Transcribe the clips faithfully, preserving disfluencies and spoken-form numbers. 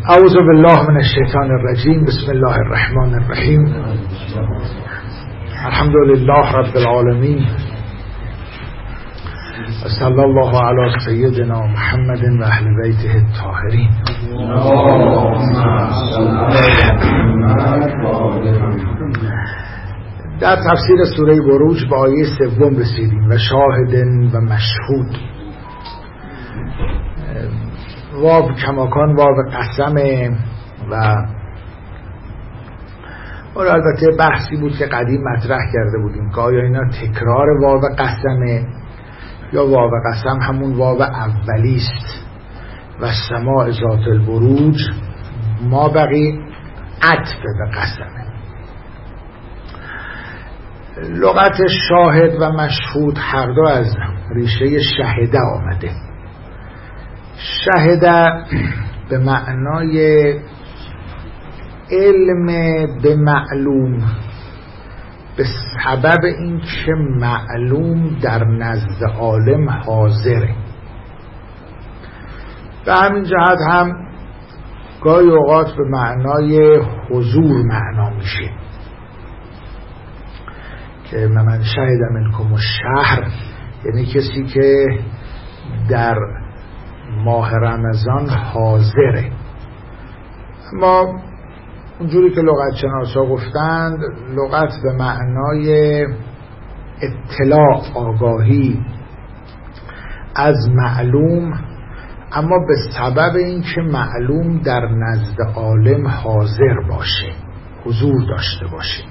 اعوذ بالله من الشیطان الرجیم. بسم الله الرحمن الرحیم. الحمد لله رب العالمین و صلی الله علی سیدنا محمد و اهل بیته الطاهرین. در تفسیر سوره بروج به آیه سوم رسیدیم و شاهد و مشهود. واو کماکان واو قسمه و اور البته بحثی بود که قدیم مطرح کرده بودیم که آیا اینا تکرار واو قسمه یا واو قسم همون واو اولیست و سماع ذات البروج ما بقی عطف به قسمه. لغت شاهد و مشهود هر دو از ریشه شهده آمده. شهده به معنای علم به معلوم، به سبب این که معلوم در نزد عالم حاضره. به همین جهت هم گاهی اوقات به معنای حضور معنا میشه که من شهد منکم الشهر، یعنی کسی که در ماه رمضان حاضره. اما اونجوری که لغت شناسا گفتند، لغت به معنای اطلاع، آگاهی از معلوم، اما به سبب اینکه معلوم در نزد عالم حاضر باشه، حضور داشته باشه.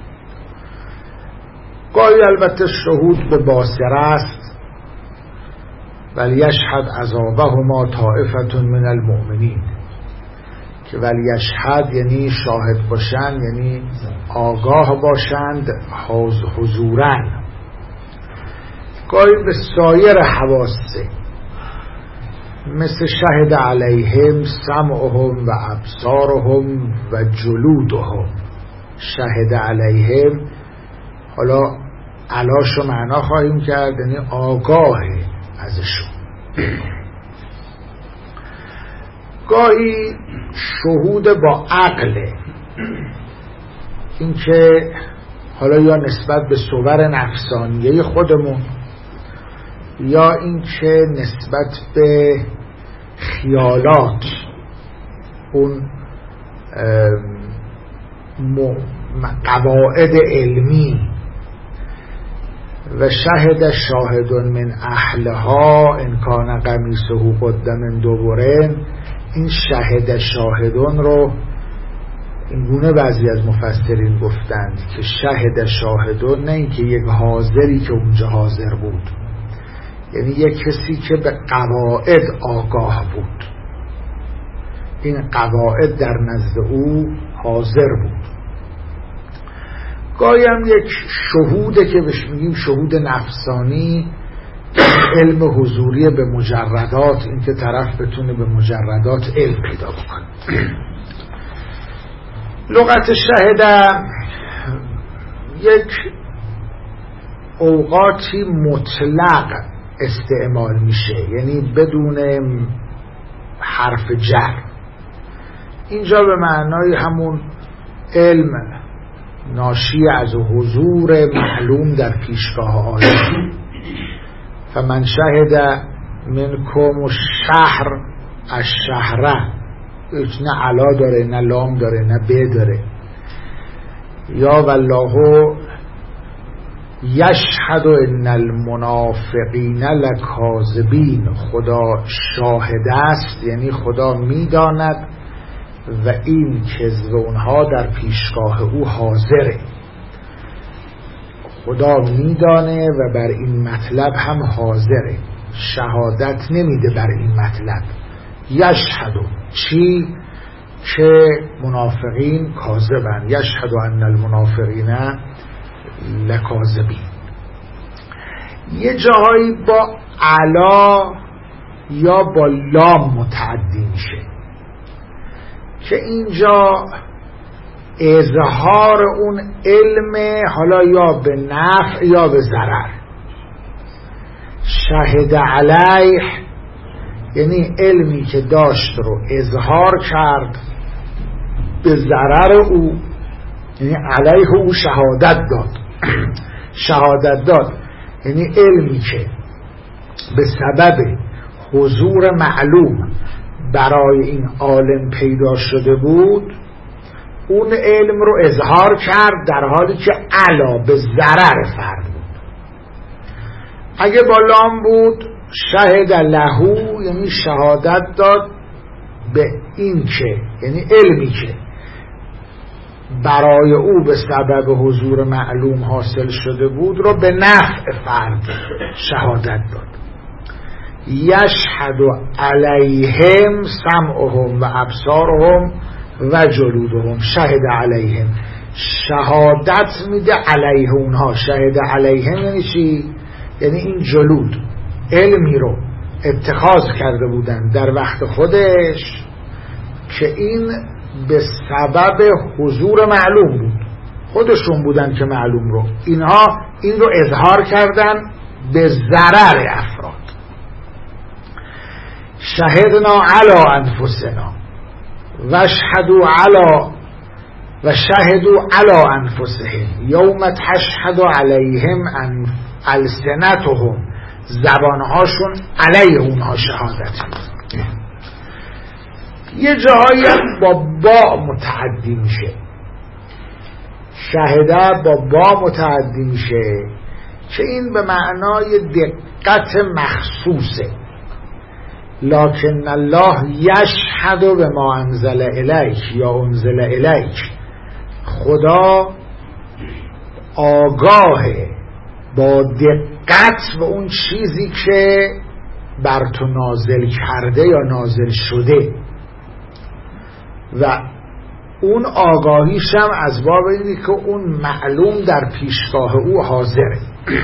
گاهی البته شهود به باصره است، ولی یشهد عذابهما طائفة من المؤمنین، که ولی یشهد یعنی شاهد باشند، یعنی آگاه باشند، حضورن. گاهی به سایر حواسه، مثل شهد علیهم سمعهم و ابصارهم و جلودهم. شهد علیهم حالا علاشو معنا خواهیم کرد، یعنی آگاهه ازشون. گاهی شهود با عقله، این که حالا یا نسبت به صور نفسانیه خودمون یا این که نسبت به خیالات، اون قواعد علمی. و شهد شاهد من اهلها ان کان قمیصه قد من دبر. این شهد شاهدون رو اینگونه بعضی از مفسرین گفتند که شهد شاهدون نه اینکه یک حاضری که اونجا حاضر بود، یعنی یک کسی که به قواعد آگاه بود، این قواعد در نزد او حاضر بود. گاهی هم یک شهوده که بهش میگیم شهود نفسانی، علم حضوری به مجردات، این که طرف بتونه به مجردات علم پیدا بکنه. لغت شهده یک اوقاتی مطلق استعمال میشه، یعنی بدون حرف جر. اینجا به معنای همون علم ناشی از حضور معلوم در پیشگاه عالم. فمن شهد منکم الشهر، الشهره، هیچ نه علا داره نه لام داره نه ب داره. یا والله یشهد ان المنافقین لکاذبین. خدا شاهد است، یعنی خدا میداند و این کذب اونها در پیشگاه او حاضره. خدا میدانه و بر این مطلب هم حاضره، شهادت نمیده بر این مطلب. یشهدو چی؟ که منافقین کاذبن. یشهدو ان المنافقین لکاذبین. یه جاهایی با علا یا با لام متعدی میشه که اینجا اظهار اون علم، حالا یا به نفع یا به ضرر. شهد علیه یعنی علمی که داشت رو اظهار کرد به ضرر او، یعنی علیه او شهادت داد. شهادت داد یعنی علمی که به سبب حضور معلوم برای این عالم پیدا شده بود، اون علم رو اظهار کرد در حالی که علا به ضرر فرد بود. اگه با لام بود شهد لهو، یعنی شهادت داد به این که، یعنی علمی که برای او به سبب حضور معلوم حاصل شده بود رو به نفع فرد شهادت داد. یشهد علیهم سمعهم و ابصارهم و جلودهم. شهد علیهم شهادت میده علیه اونها. شهد علیهم یعنی چی؟ یعنی این جلود علمی رو اتخاذ کرده بودن در وقت خودش که این به سبب حضور معلوم بود، خودشون بودن که معلوم رو، اینها این رو اظهار کردن به ضرر افراد. شهدنا علی انفسنا و شهدوا علی و شهدوا علی انفسهم یوم تشهد علیهم السنتهم، زبانهاشون علیه اونها شهادت میده. یه جایی با با متعدی میشه، شهده با با متعدی میشه که این به معنای دقت مخصوصه. لکن الله یشهد به ما انزل الیک یا انزل الیک، خدا آگاهه با دقت به اون چیزی که بر تو نازل کرده یا نازل شده، و اون آگاهیش هم از باب اینه که اون معلوم در پیشگاه او حاضره.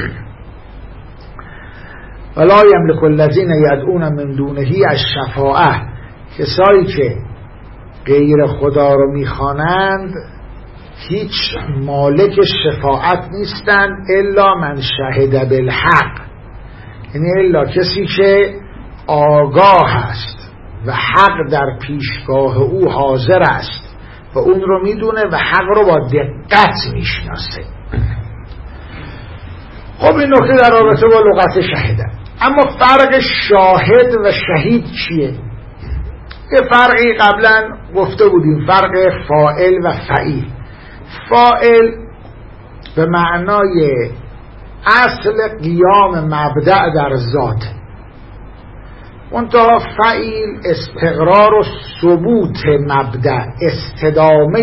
ولا یملک الذین یدعون من دونه الشفاعة، کسایی که غیر خدا رو میخوانند هیچ مالک شفاعت نیستند الا من شهد بالحق، یعنی الا کسی که آگاه است و حق در پیشگاه او حاضر است و اون رو میدونه و حق رو با دقت میشناسه. خب این نکته در رابطه با لغت شهده. اما فرق شاهد و شهید چیه؟ یه فرقی قبلا گفته بودیم، فرق فاعل و فعیل. فاعل به معنای اصل قیام مبدأ در ذات، منتها فعیل استقرار و ثبوت مبدأ، استدامه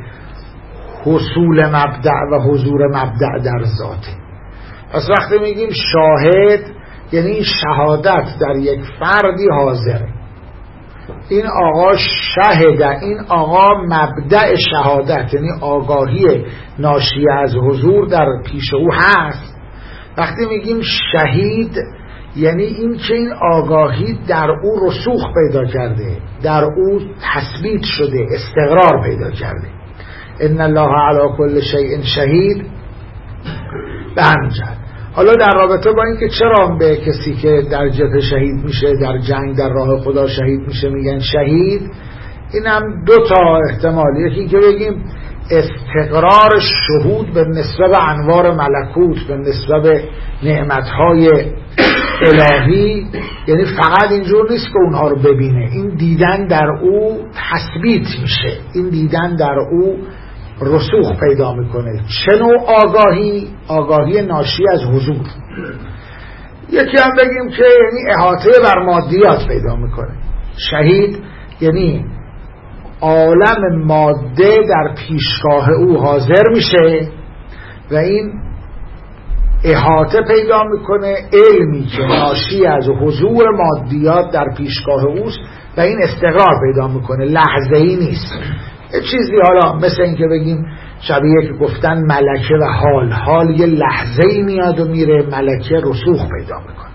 حصول مبدأ و حضور مبدأ در ذات. پس وقتی میگیم شاهد یعنی شهادت در یک فردی حاضره، این آقا شهده، این آقا مبدأ شهادت یعنی آگاهی ناشی از حضور در پیش او هست. وقتی میگیم شهید یعنی این که این آگاهی در او رسوخ پیدا کرده، در او تثبیت شده، استقرار پیدا کرده. ان الله علی کل شیء شهید. به همین جهت حالا در رابطه با اینکه چرا به کسی که در جبهه شهید میشه، در جنگ در راه خدا شهید میشه میگن شهید، این هم دو تا احتمال. یکی که بگیم استقرار شهود به نسبت انوار ملکوت، به نسبت نعمتهای الهی، یعنی فقط اینجور نیست که اونها رو ببینه، این دیدن در او تثبیت میشه، این دیدن در او رسوخ پیدا میکنه. چه نوع آگاهی؟ آگاهی ناشی از حضور. یکی هم بگیم که یعنی احاطه بر مادیات پیدا میکنه. شهید یعنی عالم ماده در پیشگاه او حاضر میشه و این احاطه پیدا میکنه، علمی که ناشی از حضور مادیات در پیشگاه اوست و این استقرار پیدا میکنه، لحظه ای نیست. چیزی حالا مثل این که بگیم شبیه که گفتن ملکه و حال، حال یه لحظه ای میاد و میره، ملکه رسوخ پیدا میکنه.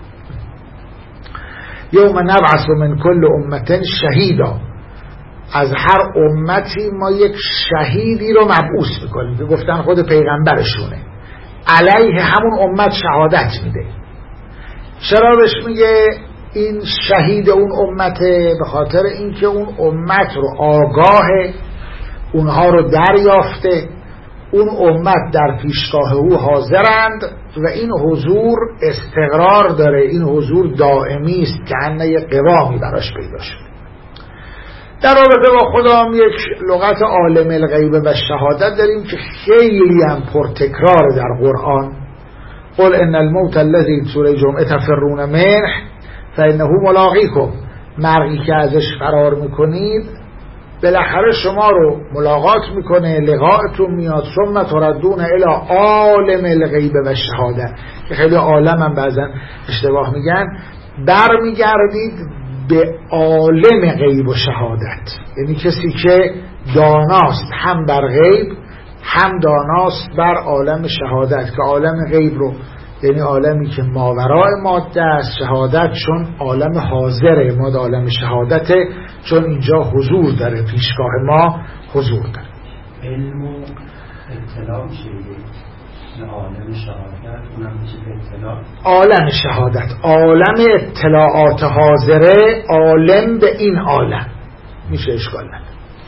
یوم نبعث من کل امت شهیدا، از هر امتی ما یک شهیدی رو مبعوث میکنیم که گفتن خود پیغمبرشونه، علیه همون امت شهادت میده. چرا بهش میگه این شهید اون امته به خاطر اینکه اون امت رو آگاه اونها رو دریافته، اون امت در پیشگاه او حاضرند و این حضور استقرار داره، این حضور دائمی است که انه یه قوامی براش پیدا شده. در رابطه با خدا هم یک لغت عالم الغیب و شهادت داریم که خیلی هم پرتکرار در قرآن. قل ان الموت الذی سوره جمعه تفرون منه فانه ملاقیکم، مرگی که ازش فرار میکنید بالاخره شما رو ملاقات میکنه، لقاءتون میاد. ثم تردون الی عالم الغیب و شهادت، که خیلی عالم هم بعضا اشتباه میگن، برمیگردید به عالم غیب و شهادت، یعنی کسی که داناست هم بر غیب هم داناست بر عالم شهادت، که عالم غیب رو یعنی عالمی که ماورای ماده است، شهادت چون عالم حاضره، ما عالم شهادته چون اینجا حضور داره، پیشگاه ما حضور داره. علم و اطلاع میشه عالم شهادت، اونم میشه اطلاع. عالم شهادت، عالم اطلاعات حاضره، عالم به این عالم میشه، اشکال نداره.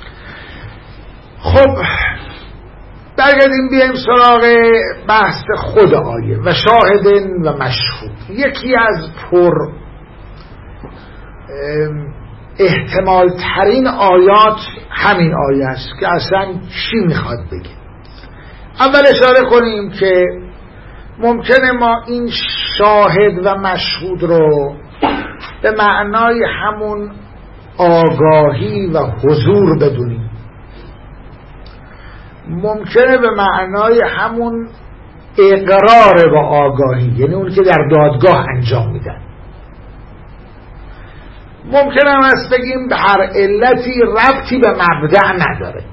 خب برگردیم بیایم سراغ بحث خود آیه و شاهدن و مشهود. یکی از پر احتمال ترین آیات همین آیه است که اصلا چی میخواد بگه. اول اشاره کنیم که ممکنه ما این شاهد و مشهود رو به معنای همون آگاهی و حضور بدونیم، ممکنه به معنای همون اقرار با آگاهی، یعنی اون که در دادگاه انجام میدن. ممکنه هم از بگیم به هر علتی ربطی به مبدأ نداره.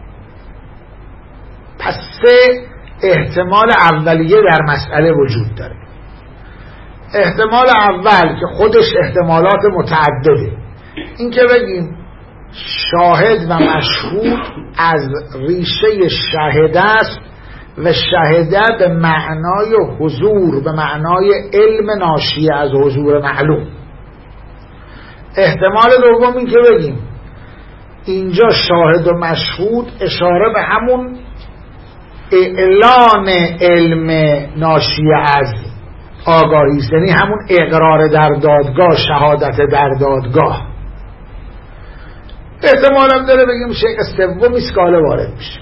پس سه احتمال اولیه در مسئله وجود داره. احتمال اول که خودش احتمالات متعدده، این که بگیم شاهد و مشهود از ریشه شهده است و شهده به معنای حضور، به معنای علم ناشی از حضور معلوم. احتمال دوم این که بگیم اینجا شاهد و مشهود اشاره به همون اعلان علم ناشی از آگاهی است، یعنی همون اقرار در دادگاه، شهادت در دادگاه. احتمال هم داره بگیم شیء سومی است که حالا وارد میشه.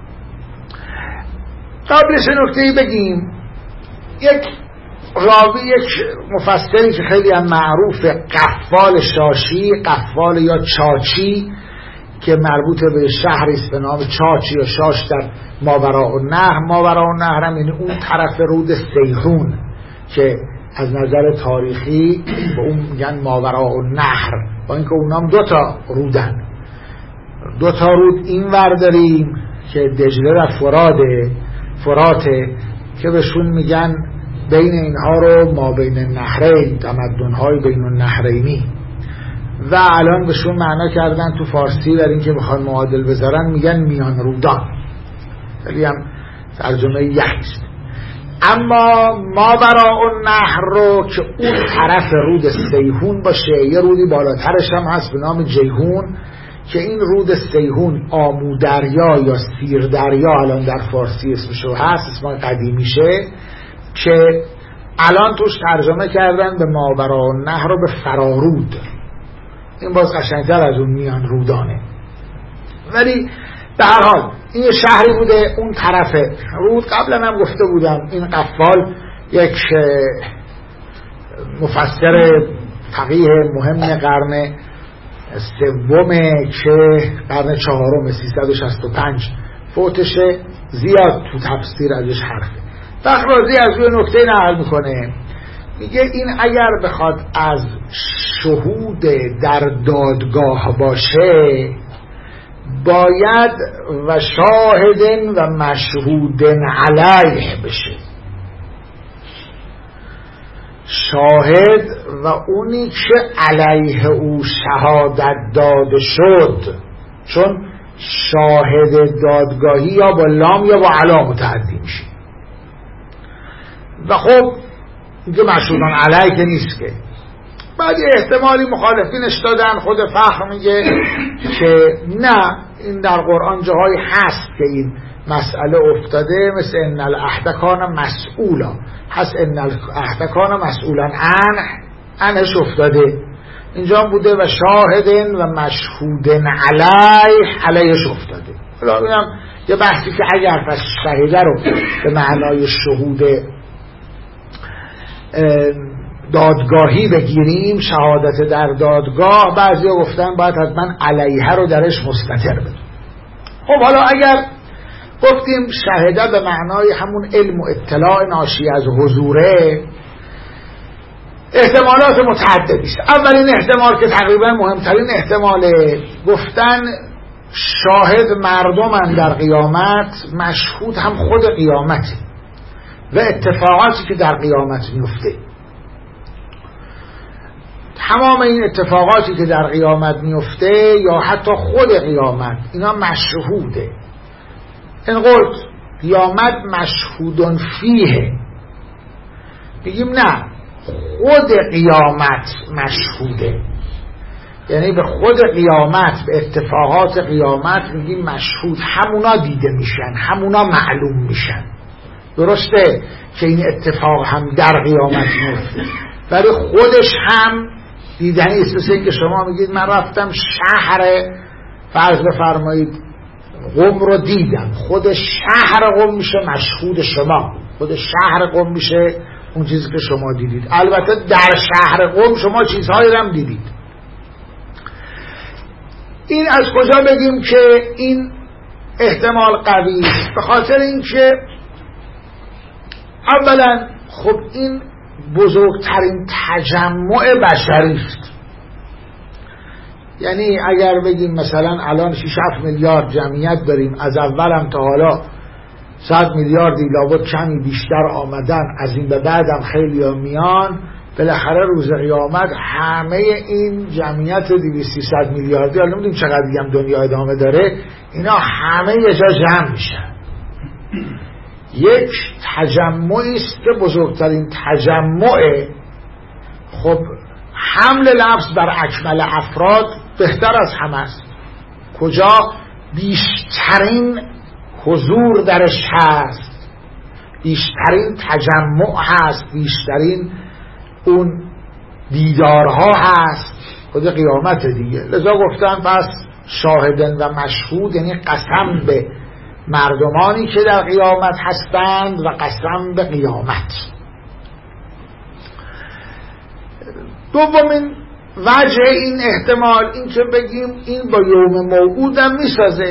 قبلش نکته‌ای بگیم، یک راوی، یک مفسری که خیلی هم معروفه، قفال شاشی، قفال یا چاچی، که مربوط به شهری است به نام چاچی یا شاش در ماوراءالنهر. ماوراءالنهر هم یعنی اون طرف رود سیحون که از نظر تاریخی به اون میگن ماوراءالنهر، با اینکه اونام دو تا رودن، دو تا رود این ور داریم که دجله و فراده فراته که بهشون میگن بین اینها رو ما بین النهرین، تمدن‌های بین النهرینی، و الان بهشون معنا کردن تو فارسی برای اینکه بخوان معادل بذارن میگن میان رودان، ولی هم ترجمه یکیست. اما ما ماوراءالنهر رو که اون طرف رود سیحون باشه، یه رودی بالاترش هم هست به نام جیحون، که این رود سیحون آمودریا یا سیردریا الان در فارسی اسمشو هست، اسم قدیمیشه، که الان توش ترجمه کردن به ماوراءالنهر رو به فرارود. این باز قشنگتر از اون میان رودانه، ولی به هر حال این یه شهری بوده اون طرف رود. قبلا هم گفته بودم این قفال یک مفسر فقیه مهم قرن سومه که قرن چهارم سیصد و شصت و پنج فوتشه، زیاد تو تفسیر ازش حرفه. فخرازی از روی نکته نقل میکنه، میگه این اگر بخواد از شهود در دادگاه باشه باید و شاهدن و مشهودن علیه بشه. شاهد و اونی که علیه او شهادت داده شد، چون شاهد دادگاهی یا با لام یا با علا متعدی میشه. و خب اینکه مشهودان علیه که نیست، که بعد احتمالی مخالفینش دادن. خود فخر میگه که نه، این در قرآن جاهایی هست که این مسئله افتاده، مثل ان العهد کان مسئولا، هست ان العهد کان مسئولا عنه، عنهش افتاده اینجا بوده، و شاهدن و مشهودن علیه، علیهش افتاده. حالا بگم یه بحثی که اگر پس شهیده رو به معنای شهود دادگاهی بگیریم، شهادت در دادگاه، بعضی گفتن باید حتما علیه رو درش مستتر بده. خب حالا اگر گفتیم شهیده به معنای همون علم و اطلاع ناشی از حضوره، احتمالات متعددی است. اولین احتمال که تقریبا مهمترین احتماله، گفتن شاهد مردمن در قیامت، مشهود هم خود قیامته و اتفاقاتی که در قیامت میفته. تمام این اتفاقاتی که در قیامت میفته یا حتی خود قیامت، اینا مشهوده. این قلت قیامت مشهودن فیه، بگیم نه، خود قیامت مشهوده، یعنی به خود قیامت، به اتفاقات قیامت میگیم مشهود، همونا دیده میشن، همونا معلوم میشن. درسته که این اتفاق هم در قیامت میفته، ولی خودش هم دیدنی است. مثل این که شما میگید من رفتم شهر فرض بفرمایید قم رو دیدم، خود شهر قم میشه مشهود شما، خود شهر قم میشه اون چیزی که شما دیدید. البته در شهر قم شما چیزهایی هم دیدید. این از کجا بگیم که این احتمال قوی است؟ به خاطر اینکه اولا خب این بزرگترین تجمع بشری است. یعنی اگر بگیم مثلا الان شش هفت میلیارد جمعیت داریم، از اولم تا حالا صد میلیاردی لابد کمی بیشتر آمدن، از این به بعدم خیلی ها میان، بالاخره روز قیامت همه این جمعیت دویست سیصد میلیاردی، حالا نمیدونیم چقدر دیگه هم دنیا ادامه داره، اینا همه یه جا جمع میشن. یک تجمعی است که بزرگترین تجمعه. خب حمل لفظ بر اکمل افراد بهتر از همه است. کجا بیشترین حضور درش هست، بیشترین تجمع هست، بیشترین اون دیدارها هست، خود قیامت دیگه. لذا گفتن پس شاهدن و مشهود، یعنی قسم به مردمانی که در قیامت هستند و قسم به قیامت. دومین وجه این احتمال این که بگیم این با یوم موعود هم میسازه.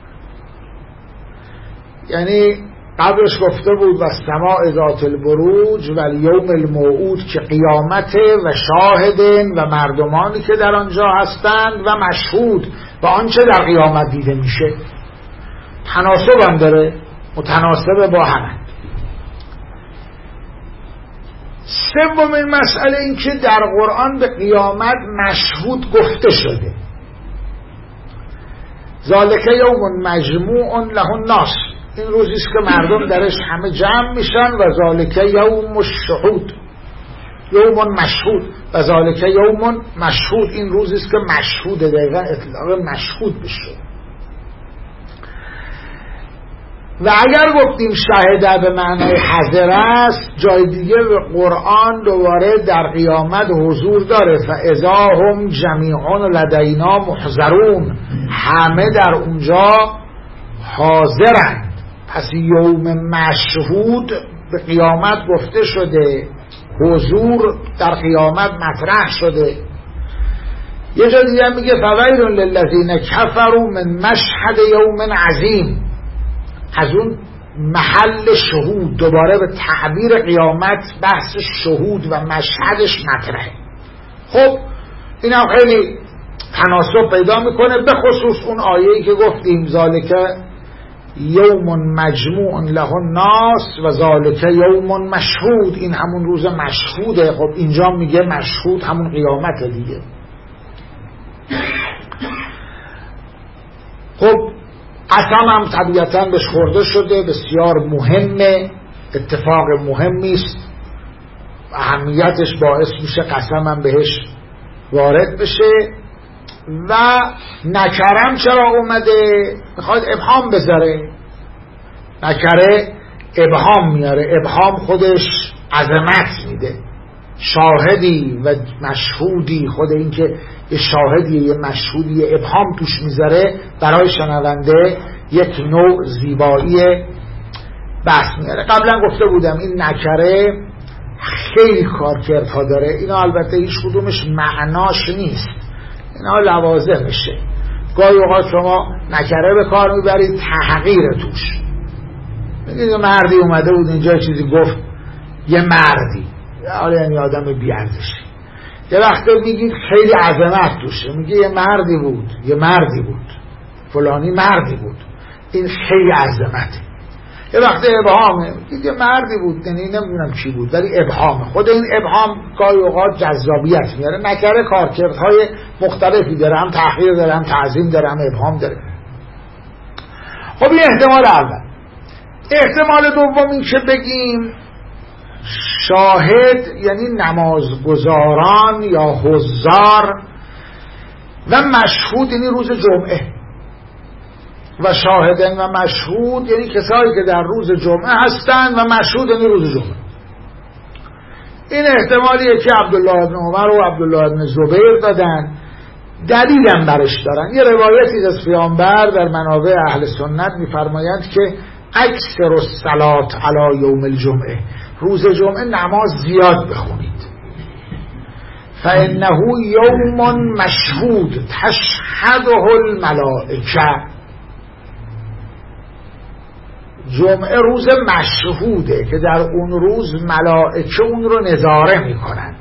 یعنی قبلش گفته بود و سماع ذات البروج و یوم الموعود که قیامته و شاهدن و مردمانی که در آنجا هستند و مشهود و آنچه در قیامت دیده میشه. تناسب هم داره، متناسب با همه. سومین مسئله این که در قرآن به قیامت مشهود گفته شده. ذالک یوم مجموع له الناس، این روزی است که مردم درش همه جمع میشن، و ذالک یوم الشهود، یوم مشهود، و ذالک یوم مشهود، این روزی است که مشهود، دقیقا اطلاق مشهود بشه. و اگر گفتیم شاهده به معنای حاضر است، جای دیگه به قرآن دوباره در قیامت حضور داره. فاذا هم جمیعون لدینا محضرون، همه در اونجا حاضرند. پس یوم مشهود به قیامت گفته شده، حضور در قیامت مطرح شده. یه جا دیگه میگه فویل للذین کفروا من مشهد یوم عظیم، از اون محل شهود. دوباره به تعبیر قیامت بحث شهود و مشهدش مطرحه. خب این هم خیلی تناسب پیدا میکنه، به خصوص اون آیه‌ای که گفتیم ذالک یوم مجموع له الناس و ذالک یوم مشهود، این همون روز مشهوده. خب اینجا میگه مشهود همون قیامت دیگه. خب قسم هم طبیعتاً بهش خورده شده، بسیار مهمه، اتفاق مهمی است، اهمیتش باعث میشه قسم هم بهش وارد بشه و نکرم چرا اومده؟ میخواد ابهام بذاره. نکره ابهام میاره، ابهام خودش عظمت میده. شاهدی و مشهودی، خود این که یه شاهدی یه مشهودی یه ابهام توش میذاره برای شنونده یک نوع زیبایی بحث میاره. قبلا گفته بودم این نکره خیلی کارکردها داره. اینا البته هیچ کدومش معناش نیست، اینا لوازمشه. گاهی اوقات شما نکره به کار میبرید تحقیر توش، میگید یه مردی اومده بود اینجا چیزی گفت، یه مردی، حالا یعنی آدم بی‌ارزشی. یه وقته میگید خیلی عظمت توشه، میگه یه مردی بود، یه مردی بود، فلانی مردی بود، این خیلی عظمته. یه وقته ابهامه، میگید یه مردی بود، یعنی نمیدونم چی بود ولی ابهامه. خود این ابهام گاهی اوقات جذابیت میاره. نکره کارکردهای مختلفی داره، هم تحقیر داره، هم تعظیم داره، هم ابهام داره. خب این احتمال اول. احتمال دوم این که بگیم شاهد یعنی نمازگزاران یا حضار، و مشهود یعنی روز جمعه، و شاهدن و مشهود یعنی کسایی که در روز جمعه هستند و مشهود یعنی روز جمعه. این احتمالیه که عبدالله بن عمر و عبدالله بن زبیر دادن، دلیلم برش دارن. یه روایتی از پیامبر در منابع اهل سنت میفرمایند که اکثر الصلاة علی یوم الجمعه، روز جمعه نماز زیاد بخونید. فانه یوم مشهود تشهده الملائکه، جمعه روز مشهوده که در اون روز ملائکه اون رو نظاره میکنند.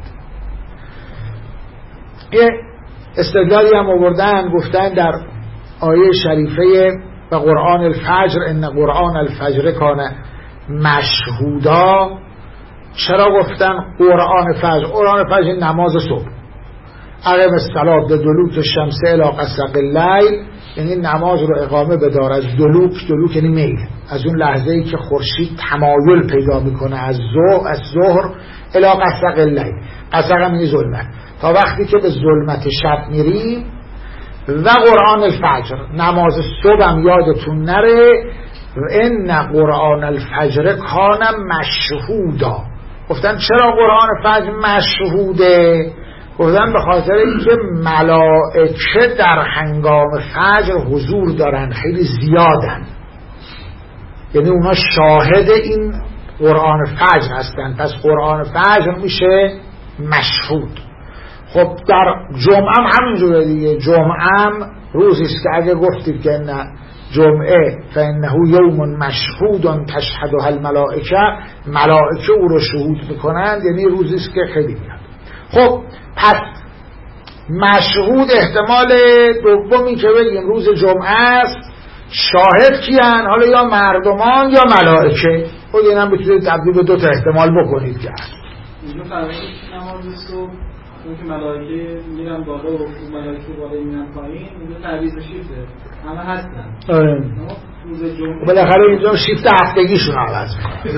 یه استدلالی هم آوردن، گفتن در آیه شریفه و قرآن الفجر ان قرآن الفجر کان مشهودا، چرا گفتن قرآن فجر؟ قرآن فجر نماز صبح، اقم الصلاة بدلوک الشمس الی غسق اللیل، یعنی نماز رو اقامه بدار از دلوک، دلوک یعنی میل، از اون لحظه ای که خورشید تمایل پیدا میکنه از ظهر از ظهر الی غسق اللیل، غسق یعنی ظلمت، تا وقتی که به ظلمت شب میریم. و قرآن الفجر، نماز صبح هم یادتون نره، ان قرآن الفجر کان مشهودا. گفتن چرا قرآن فجر مشهوده؟ گفتن به خاطر اینکه ملائکه در هنگام فجر حضور دارن، خیلی زیادن، یعنی اونا شاهد این قرآن فجر هستن، پس قرآن فجر میشه مشهود. خب در جمعه هم همینجوره دیگه، جمعه هم روزیست که اگه گفتید که نه جمعه فانه یوم مشهود تشهده الملائکه، ملائکه او رو شهود میکنند، یعنی روزیست که خیلی میاد. خب پس مشهود احتمال دومی که بگیم روز جمعه است. شاهد کیان؟ حالا یا مردمان یا ملائکه. خود این هم بتونید تبدیل به دو تا احتمال بکنید که هست. اینجا فرقی نماز صبح اون که ملائکه میرن بالا و ملائکه بالا میرن پایین، اینجا تعویض شیفته، همه هستن. آره. روز جمعه بالاخره اینجا شیفت هفتگیشون عوض میکنه.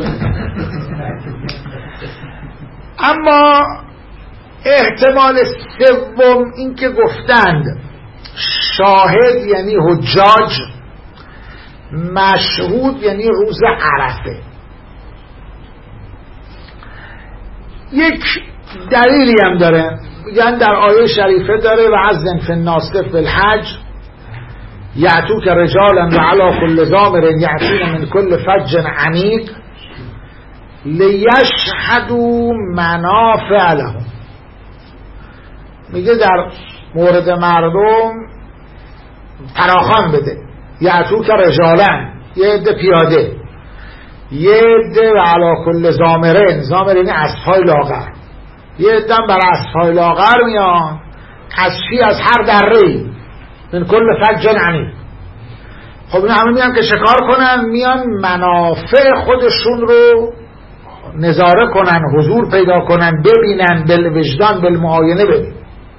اما احتمال سوم این که گفتند شاهد یعنی حجاج، مشهود یعنی روز عرفه. یک دلیلی هم داره، میگن در آیه شریفه داره و عزن فی الناس فی الحج یعتوک رجالا و علی کل ضامر یأتون من کل فج عمیق لیشهدوا منافع لهم. میگه در مورد مردم فراخوان بده، یعتوک رجالا یه عده پیاده، یه عده و علی کل ضامرین، ضامر یعنی اسب‌های لاغر، یه عده بر اسب‌های لاغر میان، از چی؟ از هر دره‌ای، من کل فج عمیق. خب این همه میان که شکار کنن، میان منافع خودشون رو نظاره کنن، حضور پیدا کنن، ببینن، بالوجدان بالمعاینه ببینن.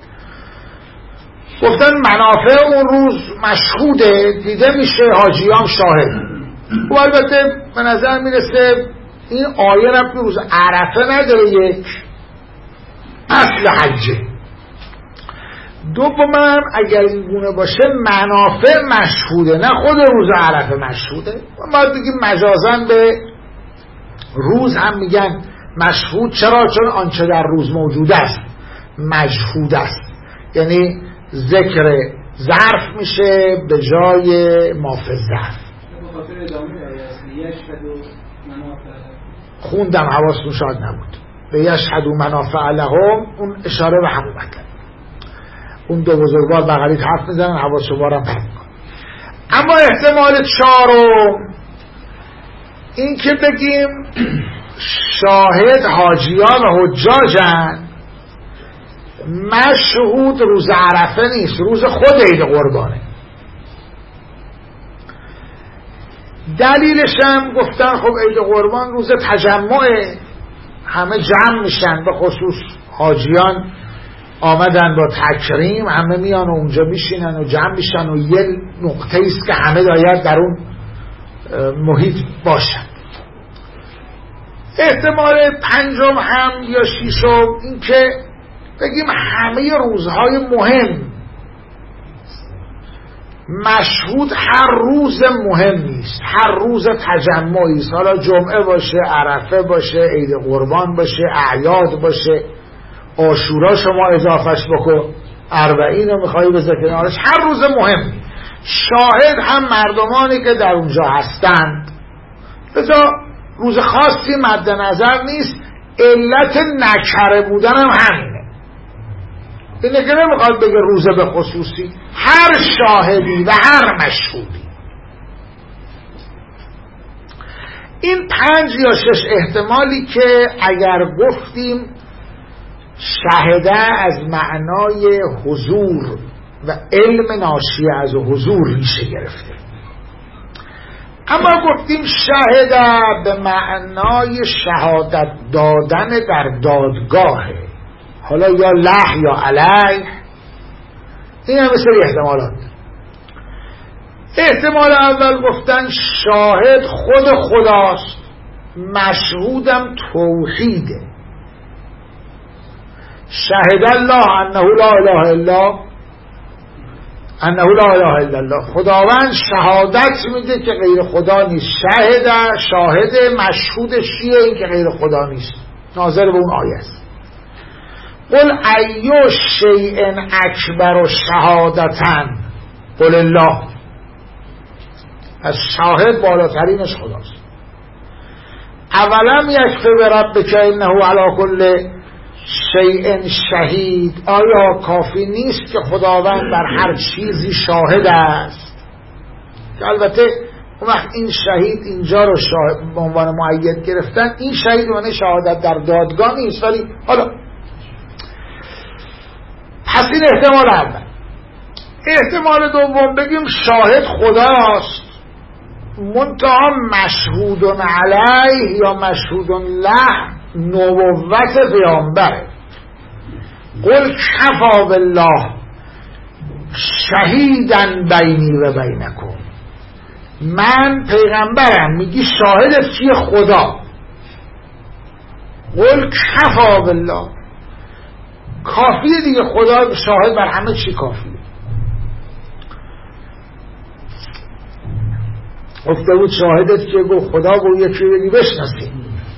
گفتن منافع اون روز مشهوده، دیده میشه، حاجیان شاهد. و البته به نظر میرسه این آیه ربطی روز عرفه نداره، یک اصل حجه، دومم اگر این گونه باشه منافع مشهوده، نه خود روز عرفه مشهوده. ما بگیم مجازاً به روز هم میگن مشهود. چرا؟ چون آنچه در روز موجود است مجهود است، یعنی ذکر ظرف میشه به جای مافع ظرف. خوندم حواستون شاید نبود. به یشهدوا منافع لهم، اون اشاره به همون مطلب. اون دو بزرگوار بغلیت حرف میزنن، حواس شما رو پرت میکنن. اما احتمال چهارم این که بگیم شاهد حاجیان و حجاجن، مشهود روز عرفه نیست، روز خود عید قربانه. دلیلش هم گفتن خب عید قربان روز تجمعه، همه جمع میشن، به خصوص حاجیان آمدن با تکریم، همه میان و اونجا میشینن و جمع میشن و یه نقطه است که همه باید در اون محیط باشن. احتمال پنجم هم یا ششم این که بگیم همه روزهای مهم مشهود، هر روز مهم نیست، هر روز تجمعی، حالا جمعه باشه، عرفه باشه، عید قربان باشه، اعیاد باشه، عاشورا شما اضافهش بکن، اربعین رو میخوایی بذار کنارش، هر روز مهم. شاهد هم مردمانی که در اونجا هستند، بذار روز خاصی مد نظر نیست، علت نکره بودن هم همینه. اینه که نمیخواد بگه روزه به خصوصی، هر شاهدی و هر مشهودی. این پنج یا شش احتمالی که اگر گفتیم شهده از معنای حضور و علم ناشی از حضور ریشه گرفته، اما گفتیم شهده به معنای شهادت دادن در دادگاهه، حالا یا له یا علیه. این هم مثل احتمالات. احتمال اول گفتن شاهد خود خداست، مشهودم توحیده. شهد الله انه لا اله الا انه لا اله الا الله، خداوند شهادت میده که غیر خدا نیست. شهد شاهد، مشهودش چیه؟ این که غیر خدا نیست، ناظر به اون آیه است. قل ایو شیء اکبر شهادتن قل الله، از شاهد بالاترینش خداست. اولم یکفی بربک انه علی کل شیء شهید، آیا کافی نیست که خداوند بر هر چیزی شاهد است؟ که البته اون وقت این شهید اینجا رو شاهد به عنوان مؤید گرفتن، این شهید معنی شهادت در دادگاه نیست، ولی حالا پس این احتمال اول. احتمال دوم بگیم شاهد خداست، منتها مشهود علیه یا مشهود له نبوت پیامبره. قل کفا بالله شهیدن بینی و بینکم، من پیغمبرم، میگی شاهدت کیه؟ خدا. قل کفا بالله، کافیه دیگه، خدا شاهد بر همه چی کافیه. گفته بود شاهدت که گفت خدا بود، یکی بگی بشناسی.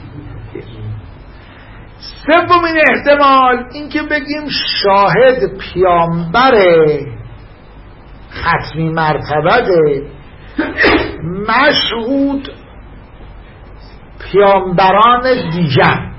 سومین احتمال این که بگیم شاهد پیامبره، ختمی مرتبه، مشهود پیامبران دیگر.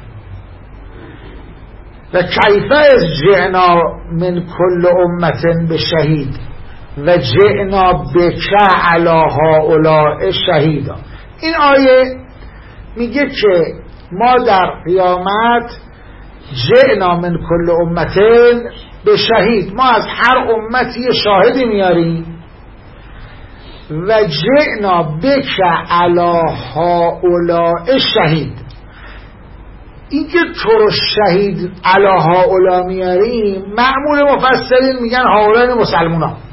و کیف از جئنا من کل امت به شهید و جئنا بک علی هؤلاء شهیدا. این آیه میگه که ما در قیامت جئنا من کل امت به شهید، ما از هر امتی شاهدی میاریم. و جئنا بک علی هؤلاء شهید، این که تو رو شهید علی هؤلاء میاریم، معمول مفسرین میگن هؤلاء مسلمان ها،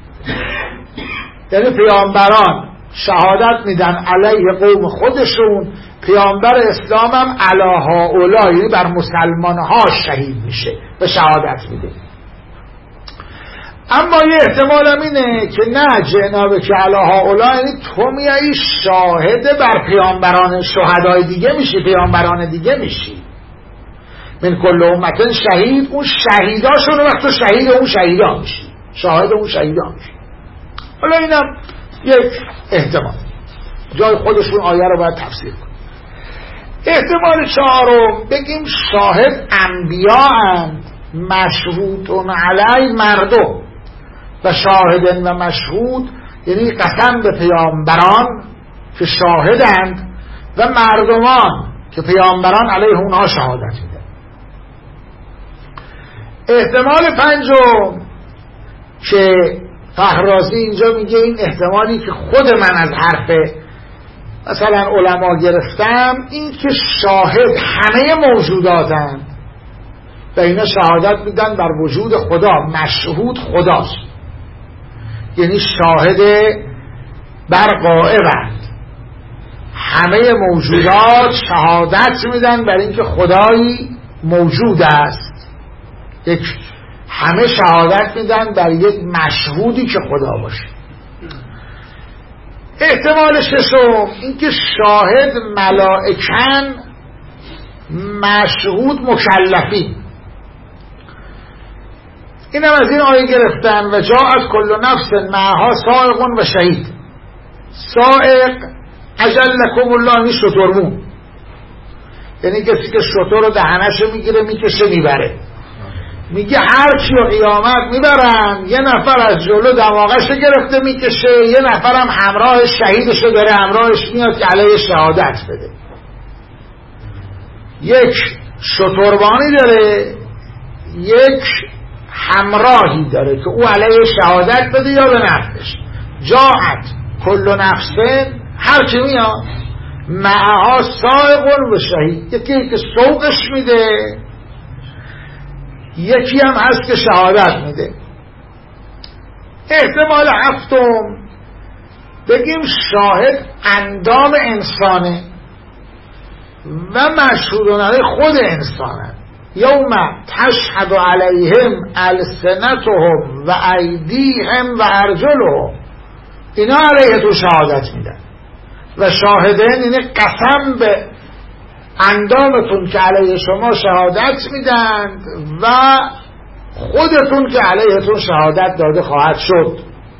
یعنی پیامبران شهادت میدن علیه قوم خودشون، پیامبر اسلام هم علی هؤلاء، یعنی بر مسلمان ها شهید میشه و شهادت میده. اما یه احتمال هم اینه که نه جناب که علا هؤلاء، یعنی تو میایی شاهد بر پیامبران شهدای دیگه میشی، پیامبران دیگه میشی. من کل امتن شهید، اون شهیداشون رو وقت تو شهید اون شهیدا میشی، شاهد اون شهیدا میشی. حالا اینم یک احتمال، جای خودشون آیه رو باید تفسیر کن. احتمال چهارم بگیم شاهد انبیاءند، مشهودون علی مردم، و شاهدن و مشهود یعنی قسم به پیامبران که شاهدند و مردمان که پیامبران علیه اونها شهادت میدن. احتمال پنجم که فهرازی اینجا میگه این احتمالی که خود من از حرف مثلا علما گرفتم، این که شاهد همه موجوداتند و اینا شهادت میدن بر وجود خدا، مشهود خداست، یعنی شاهد بر غائبند، همه موجودات شهادت میدن بر اینکه خدایی موجود است، یک همه شهادت میدن بر یک مشهودی که خدا باشه. احتمال ششم اینکه شاهد ملائکن، مشهود مکلفین. اینم از این آیه گرفتن و جاءت کل نفس معها سائق و شهید. سائق اجلکم الله، این شترمون، یعنی کسی که شتر رو دهنش میگیره میکشه میبره. میگه هر کی رو قیامت میبرن، یه نفر از جلو دماغش گرفته میکشه، یه نفرم همراه شهیدشو داره همراهش میاد که علیه شهادت بده. یک شتربانی داره، یک همراهی داره که او علیه شهادت بده یا به نفعش. جاعت کل نفسه، هر کی میاد معها سائق و شهید، یکی که سوقش میده، یکی هم هست که شهادت میده. احتمال هفتم بگیم شاهد اندام انسانه و مشهودون علیه خود انسانه. یوم تشهد علیهم السنتهم و ایدیهم و ارجلهم، اینا علیه تو شهادت میدن. و شاهدین اینه قسم به اندامتون که علیه شما شهادت میدن و خودتون که علیهتون شهادت داده خواهد شد.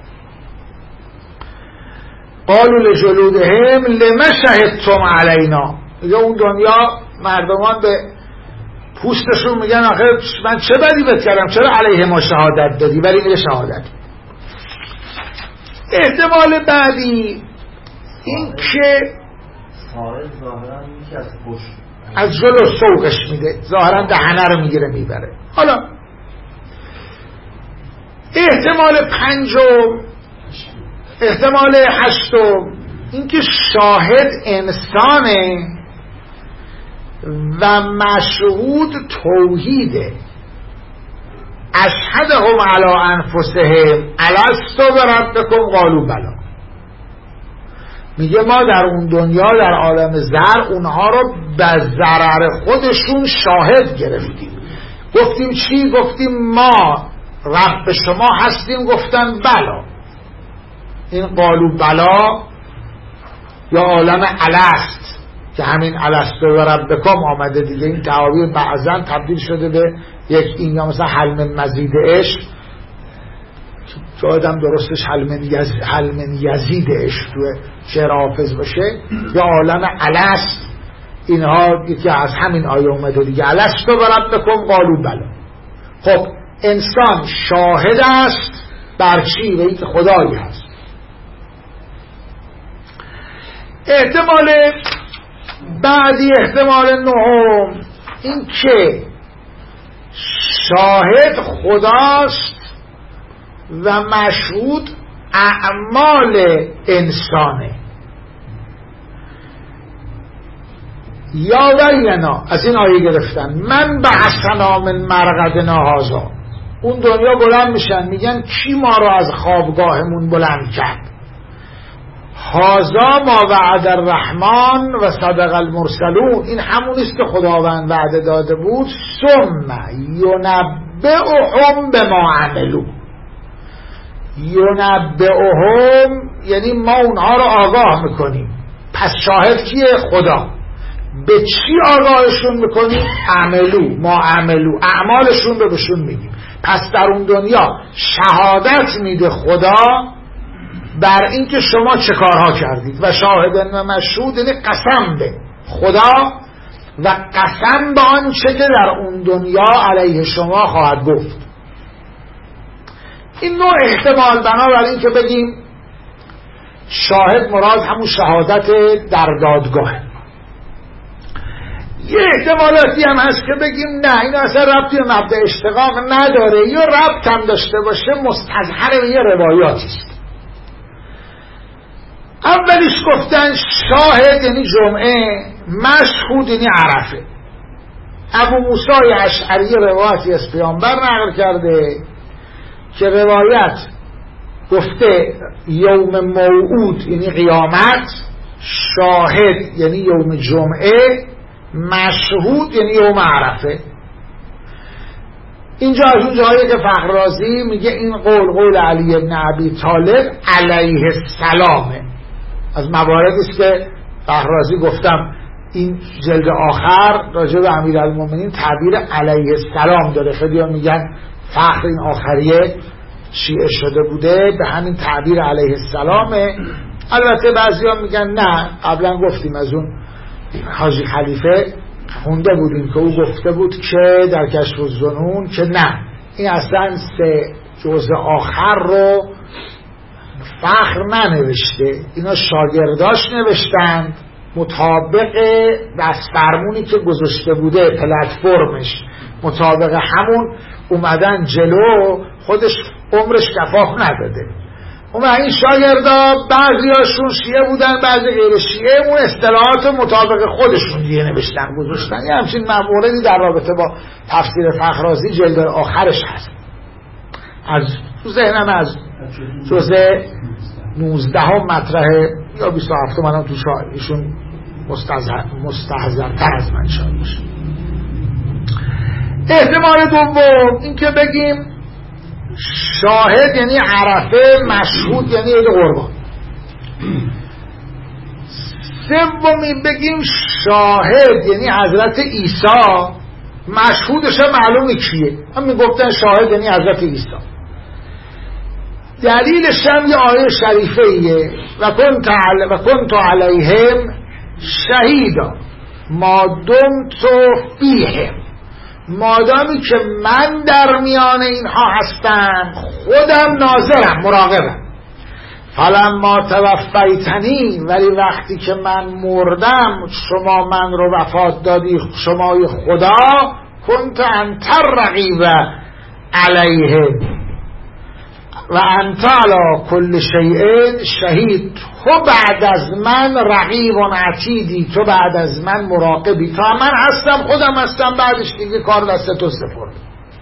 قالوا لجلودهم لما شهدتم علینا، یا اون دنیا مردمان به پوستشون میگن آخه من چه بدی بهت کردم، چرا علیه ما شهادت دادی؟ ولی میگه شهادت. احتمال بعدی این که از جلو سوقش میده، ظاهرا دهنه رو میگیره میبره. حالا احتمال پنجم، احتمال هشتم این که شاهد انسانه و مشهود توحیده. اشهدهم علی انفسهم الستو بربکم قالوا بلی. میگه ما در اون دنیا در عالم زر اونها رو به ضرر خودشون شاهد گرفتیم. گفتیم چی؟ گفتیم ما رب شما هستیم. گفتن بلا. این قالوا بلا یا عالم الست که همین الستو و ربکم آمده دیگه. این تعابیر بعضا تبدیل شده به یک این، یا مثلا حل من مزید عشق، شاید هم درستش حل من, یز... حل من یزید عشق توی شعر حافظ باشه، یا عالم الست. اینها یکی از همین آیه اومده دیگه. الستو و ربکم قالوا بلا. خب انسان شاهد است بر چی؟ به اینکه خدایی هست. احتمال بعدی، احتمال نهم، این که شاهد خداست و مشهود اعمال انسانه. یا وینا از این آیه گرفتن من بعثنا من مرقدنا هذا. اون دنیا بلند میشن میگن کی ما رو از خوابگاهمون بلند کرد؟ هذا ما وعد الرحمن و صدق المرسلون. این همونیست که خداوند وعده داده بود. ثم ینبئهم بما عملوا. ینبئهم یعنی ما اونها رو آگاه میکنیم. پس شاهد کیه؟ خدا. به چی آگاهشون میکنیم؟ عملو، ما عملو، اعمالشون رو بهشون میگیم. پس در اون دنیا شهادت میده خدا بر این که شما چه کارها کردید. و شاهدن و مشهود یعنی قسم به خدا و قسم به آن چه که در اون دنیا علیه شما خواهد گفت. این نوع احتمال بنابر این که بگیم شاهد مراد همون شهادت در دادگاه. یه احتمالاتی هم هست که بگیم نه این اصلا ربطی به مبدأ اشتقاق نداره یا ربط هم داشته باشه، مستظهر به یه روایاتی است. اولیش گفتن شاهد یعنی جمعه، مشهود یعنی عرفه. ابو موسی اشعری روایتی از پیامبر نقل کرده که روایت گفته یوم موعود یعنی قیامت، شاهد یعنی یوم جمعه، مشهود یعنی یوم عرفه. اینجا از اون جایی که فخررازی میگه این قول قول علی بن ابی طالب علیه السلامه. از مواردی است که فخررازی گفتم این جلد آخر راجع به امیرالمومنین تعبیر علیه السلام داره. خیلی‌ها میگن فخر این آخریه شیعه شده بوده به همین تعبیر علیه السلامه. البته بعضی‌ها میگن نه، قبلا گفتیم از اون حاجی خلیفه خونده بودیم که او گفته بود که در کشف الظنون که نه، این اصلا سه جزء آخر رو فخر ننوشته، اینا شاگرداش نوشتند مطابق دست فرمونی که گذاشته بوده پلتفرمش، مطابق همون اومدن جلو، خودش عمرش کفاف نداده. اون این شاگردا بعضی هاشون شیعه بودن بعضی غیر شیعه، اون اصطلاحات مطابق خودشون دیگه نوشتن گذاشتن. یه همچین موردی در رابطه با تفسیر فخررازی جلد آخرش هست. از تو ذهنم از جزء نوزده هم مطرحه یا بیست و هفت منم تو ایشون مستحضرتر از من شاید باشه. احتمال دوم این که بگیم شاهد یعنی عرفه، مشهود یعنی عید قربان. سومی بگیم شاهد یعنی حضرت عیسی، مشهودش هم معلومه کیه، هم میگفتن شاهد یعنی حضرت عیسی. دلیلش هم یه آیه شریفه ایه و کنت علی و کنت علیهم شهیدا ما دمت فیهم، مادامی که من در میان اینها هستم خودم ناظرم، مراقبم. فلما توفیتنی، ولی وقتی که من مردم شما من رو وفات دادی شمای خدا، کنت انت الرقیب علیهم و انت علی کل شیء شهید. تو بعد از من رقیب و عتیدی، تو بعد از من مراقبی، تا من هستم خودم هستم، بعدش دیگه کار دست تو سپرد.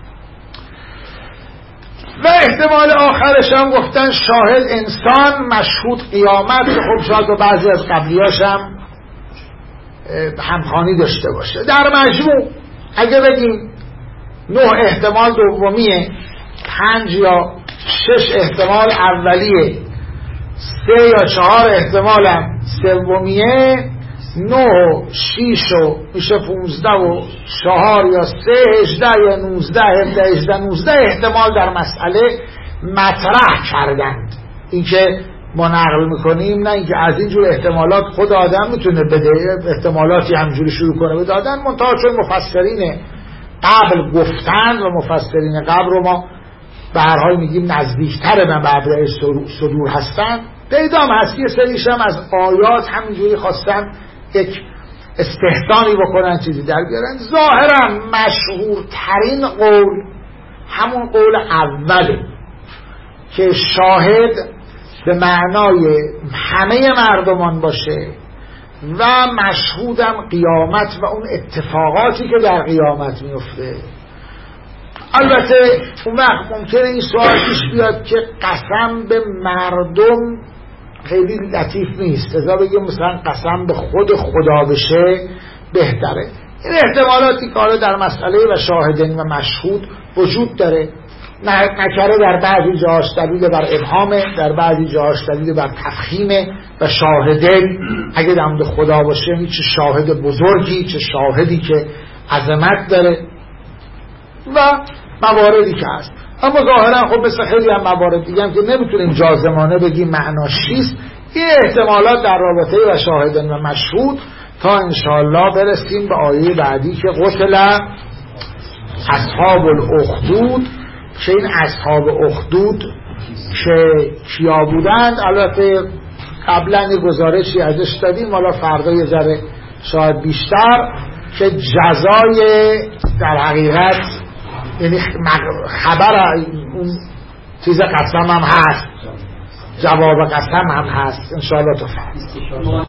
و احتمال آخرش هم گفتن شاهد انسان، مشهود قیامت، که خب شاید و بعضی از قبلیاش هم همخوانی داشته باشه. در مجموع اگه بگیم نه احتمال دومیه، پنج یا شش احتمال اولیه، سه یا چهار احتمال هم سومیه، نه و شیش و میشه پونزده و چهار یا سه، هجده یا نوزده، هفده هجده نوزده احتمال در مسئله مطرح کردند. این که ما نقل میکنیم نه اینکه از اینجور احتمالات خود آدم میتونه بده، احتمالاتی همجوری شروع کنه به دادن، منتها چون مفسرین قبل گفتند و مفسرین قبل رو ما به هر حال میگیم نزدیکتر به مبدأ صدور هستن، پیدا هم هست یه سریش هم از آیات همینجوری خواستن یک استحسانی بکنن، چیزی در بیارن. ظاهرا مشهورترین قول همون قول اوله که شاهد به معنای همه مردمان باشه و مشهودم قیامت و اون اتفاقاتی که در قیامت میفته. البته اون وقت ممکنه این سوال پیش بیاد که قسم به مردم خیلی لطیف نیست، ازا بگیم مثلا قسم به خود خدا بشه بهتره. این احتمالاتی که حالا در مسئله و شاهدین و مشهود وجود داره. نکره در بعضی جاهاش دلیل بر ابهامه، در بعضی جاهاش دلیل بر تفخیمه و شاهده اگه در مورد خدا باشه یعنی چه شاهد بزرگی، چه شاهدی که عظمت داره و مواردی که هست. اما ظاهرا خب مثل خیلی هم موارد دیگه هم که نمیتونیم جازمانه بگیم معناش چیست، این احتمالات در رابطه و شاهدن و مشهود تا انشاءالله برسیم به آیه بعدی که قتل اصحاب الاخدود، که این اصحاب اخدود که کیا بودند البته قبلا یه گزارشی ازش دادیم، حالا فردا یه ذره شاید بیشتر، که جزای در حقیقت یعنی خبر اون چیز قسم هم هست، جواب قسم هم هست انشاءالله. تو فردا